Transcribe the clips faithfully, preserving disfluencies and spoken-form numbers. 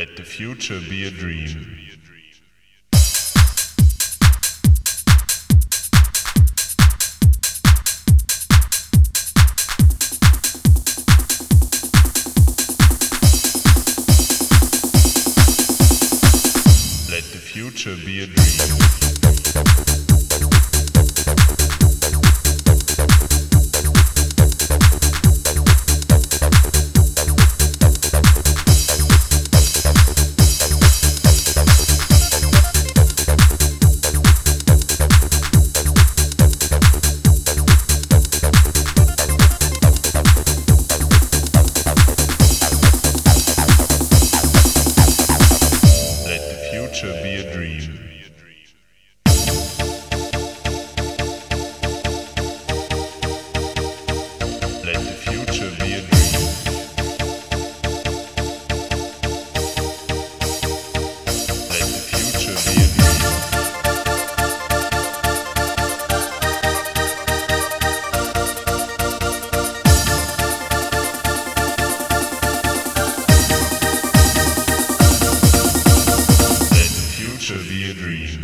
Let the future be a dream. Let the future be a dream. Future be a dream. Let the future be a dream. Let the future be a dream. Future be a dream.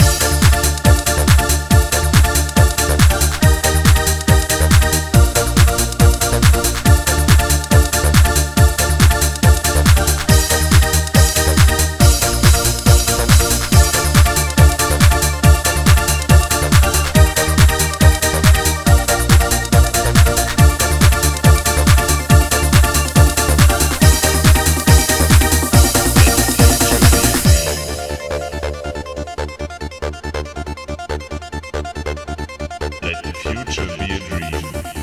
Let the future be a dream.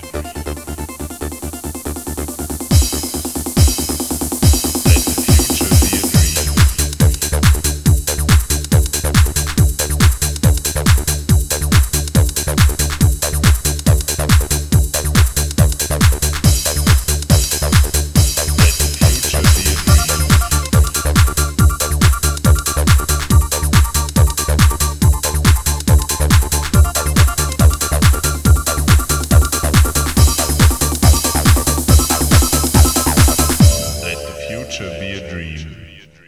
Future be a dream.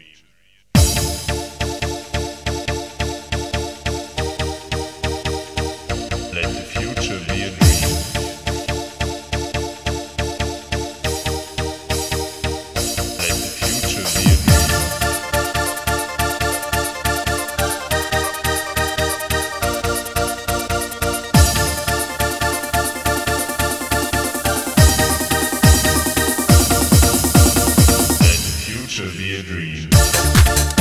Let the future be a dream. Let the future be a dream. Future be a dream.